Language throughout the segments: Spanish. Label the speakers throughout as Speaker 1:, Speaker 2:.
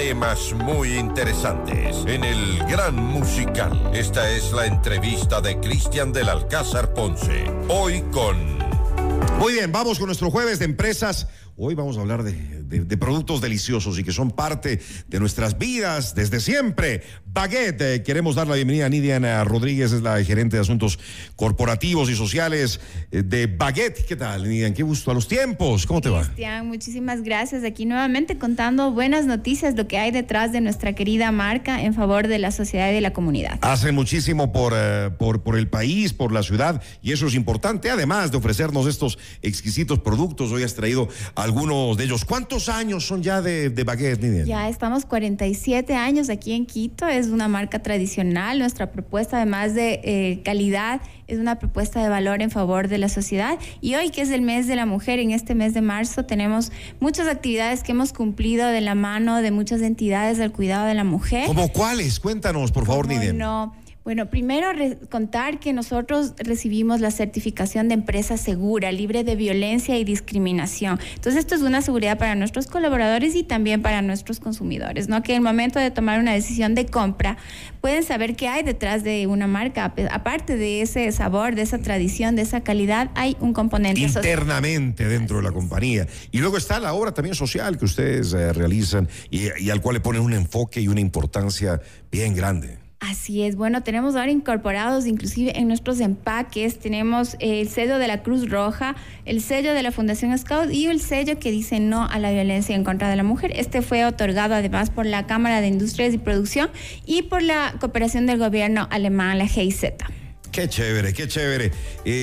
Speaker 1: temas muy interesantes en el Gran Musical. Esta es la entrevista de Cristian del Alcázar Ponce. Hoy con...
Speaker 2: Muy bien, vamos con nuestro jueves de empresas. Hoy vamos a hablar de productos deliciosos y que son parte de nuestras vidas desde siempre. Baguette, queremos dar la bienvenida a Nidian Rodríguez, es la gerente de asuntos corporativos y sociales de Baguette. ¿Qué tal, Nidian? Qué gusto a los tiempos. ¿Cómo te va?
Speaker 3: Cristian, muchísimas gracias. Aquí nuevamente contando buenas noticias, lo que hay detrás de nuestra querida marca en favor de la sociedad y de la comunidad.
Speaker 2: Hacen muchísimo por el país, por la ciudad, y eso es importante. Además de ofrecernos estos exquisitos productos, hoy has traído algunos de ellos. ¿Cuántos años son ya de Baguette, Nidian?
Speaker 3: Ya estamos 47 años aquí en Quito. Es una marca tradicional. Nuestra propuesta, además de calidad, es una propuesta de valor en favor de la sociedad. Y hoy, que es el mes de la mujer, en este mes de marzo, tenemos muchas actividades que hemos cumplido de la mano de muchas entidades del cuidado de la mujer.
Speaker 2: ¿Cómo cuáles? Cuéntanos, por favor, Nidian.
Speaker 3: No. Bueno, primero contar que nosotros recibimos la certificación de empresa segura, libre de violencia y discriminación. Entonces, esto es una seguridad para nuestros colaboradores y también para nuestros consumidores, ¿no? Que en el momento de tomar una decisión de compra, pueden saber qué hay detrás de una marca. Aparte de ese sabor, de esa tradición, de esa calidad, hay un componente
Speaker 2: internamente social dentro de la compañía. Y luego está la obra también social que ustedes realizan y al cual le ponen un enfoque y una importancia bien grande.
Speaker 3: Así es, bueno, tenemos ahora incorporados inclusive en nuestros empaques, tenemos el sello de la Cruz Roja, el sello de la Fundación Scout y el sello que dice no a la violencia en contra de la mujer. Este fue otorgado además por la Cámara de Industrias y Producción y por la cooperación del gobierno alemán, la GIZ.
Speaker 2: Qué chévere, qué chévere.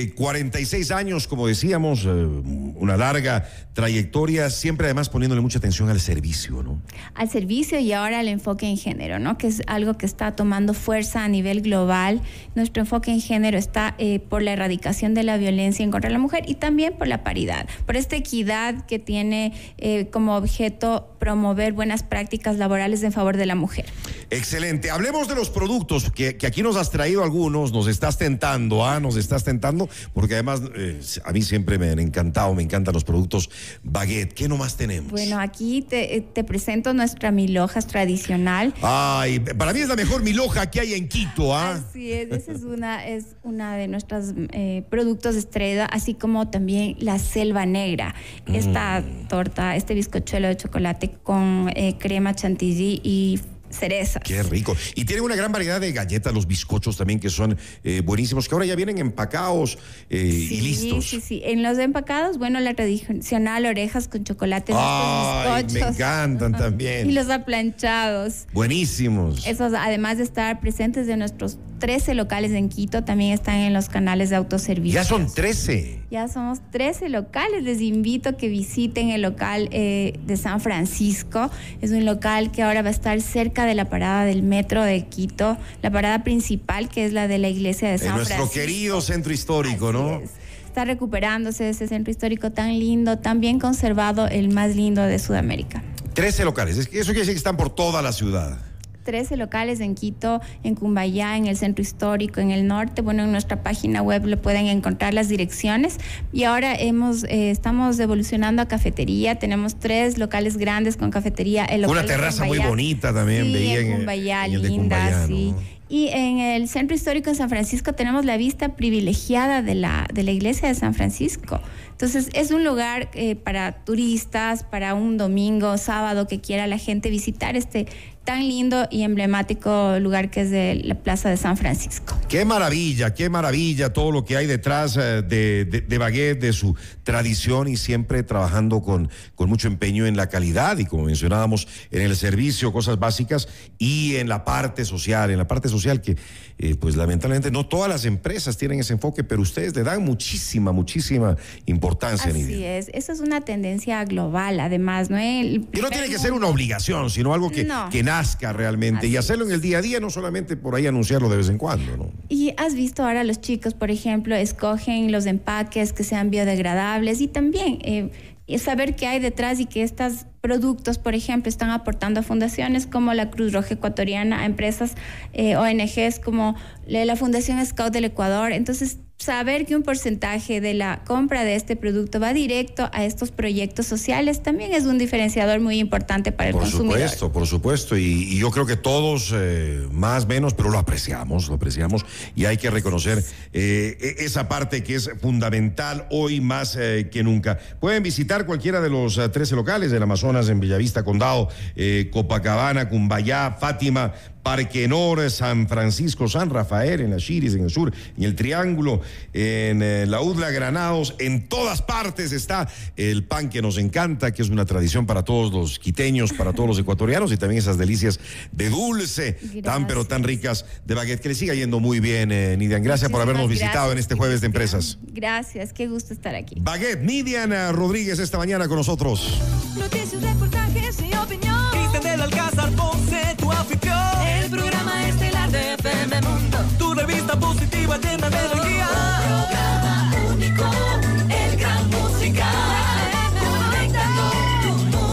Speaker 2: 46 años, como decíamos, una larga trayectoria, siempre además poniéndole mucha atención al servicio, ¿no?
Speaker 3: Al servicio y ahora al enfoque en género, ¿no? Que es algo que está tomando fuerza a nivel global. Nuestro enfoque en género está por la erradicación de la violencia en contra de la mujer y también por la paridad, por esta equidad que tiene como objeto promover buenas prácticas laborales en favor de la mujer.
Speaker 2: Excelente. Hablemos de los productos que aquí nos has traído algunos, nos estás tentando, porque además a mí siempre me han encantado, me encantan los productos Baguette. ¿Qué nomás tenemos?
Speaker 3: Bueno, aquí te presento nuestra milhojas tradicional.
Speaker 2: Ay, para mí es la mejor milhoja que hay en Quito, ¿ah?
Speaker 3: Así es, esa es una de nuestros productos estrella, así como también la selva negra. Esta torta, este bizcochuelo de chocolate con crema chantilly y cerezas.
Speaker 2: Qué rico. Y tienen una gran variedad de galletas, los bizcochos también, que son buenísimos, que ahora ya vienen empacados y listos.
Speaker 3: Sí. En los empacados, bueno, la tradicional orejas con chocolate.
Speaker 2: Ay,
Speaker 3: bizcochos.
Speaker 2: Me encantan también.
Speaker 3: Y los aplanchados.
Speaker 2: Buenísimos.
Speaker 3: Esos, además de estar presentes de nuestros 13 locales en Quito, también están en los canales de autoservicio.
Speaker 2: Ya son 13.
Speaker 3: Ya somos 13 locales. Les invito a que visiten el local de San Francisco. Es un local que ahora va a estar cerca de la parada del metro de Quito, la parada principal, que es la de la iglesia de San Francisco.
Speaker 2: Nuestro querido centro histórico,
Speaker 3: Así
Speaker 2: ¿no?
Speaker 3: Es. Está recuperándose ese centro histórico tan lindo, tan bien conservado, el más lindo de Sudamérica. 13
Speaker 2: locales. Eso quiere decir que están por toda la ciudad.
Speaker 3: 13 locales en Quito, en Cumbayá, en el centro histórico, en el norte. Bueno, en nuestra página web le pueden encontrar las direcciones. Y ahora estamos evolucionando a cafetería. Tenemos 3 locales grandes con cafetería.
Speaker 2: Una terraza muy bonita también,
Speaker 3: sí,
Speaker 2: veía
Speaker 3: en Cumbayá,
Speaker 2: en el de
Speaker 3: linda,
Speaker 2: Cumbayá,
Speaker 3: sí.
Speaker 2: ¿no?
Speaker 3: Y en el centro histórico de San Francisco tenemos la vista privilegiada de la iglesia de San Francisco. Entonces, es un lugar para turistas, para un domingo, sábado, que quiera la gente visitar este tan lindo y emblemático lugar que es de la Plaza de San Francisco.
Speaker 2: Qué maravilla todo lo que hay detrás de Baguette, de su tradición y siempre trabajando con mucho empeño en la calidad y, como mencionábamos, en el servicio, cosas básicas, y en la parte social que pues lamentablemente no todas las empresas tienen ese enfoque, pero ustedes le dan muchísima importancia.
Speaker 3: Así es, eso es una tendencia global, además, ¿no?
Speaker 2: Y no tiene que ser una obligación, sino algo que nazca realmente. Así y hacerlo en el día a día, no solamente por ahí anunciarlo de vez en cuando, ¿no?
Speaker 3: Y has visto ahora los chicos, por ejemplo, escogen los empaques que sean biodegradables y también saber qué hay detrás y que estos productos, por ejemplo, están aportando a fundaciones como la Cruz Roja Ecuatoriana, a empresas, ONGs como la Fundación Scout del Ecuador. Entonces, saber que un porcentaje de la compra de este producto va directo a estos proyectos sociales también es un diferenciador muy importante para el consumidor.
Speaker 2: Por supuesto, y yo creo que todos, más o menos, pero lo apreciamos, y hay que reconocer esa parte que es fundamental hoy más que nunca. Pueden visitar cualquiera de los 13 locales del Amazonas en Bellavista, Condado, Copacabana, Cumbayá, Fátima, Parque Nor, San Francisco, San Rafael, en las Chiris, en el sur, en el Triángulo, en la UDLA, Granados, en todas partes está el pan que nos encanta, que es una tradición para todos los quiteños, para todos los ecuatorianos, y también esas delicias de dulce, pero tan ricas de baguette. Que le siga yendo muy bien, Nidian. Gracias por habernos visitado en este jueves de empresas.
Speaker 3: Gracias, qué gusto estar aquí.
Speaker 2: Baguette, Nidian Rodríguez esta mañana con nosotros.
Speaker 4: Noticias, reportajes y opinión. Cristian del Alcázar, Ponce, tu anfitrión. El programa estelar de FM Mundo. Tu revista positiva llena de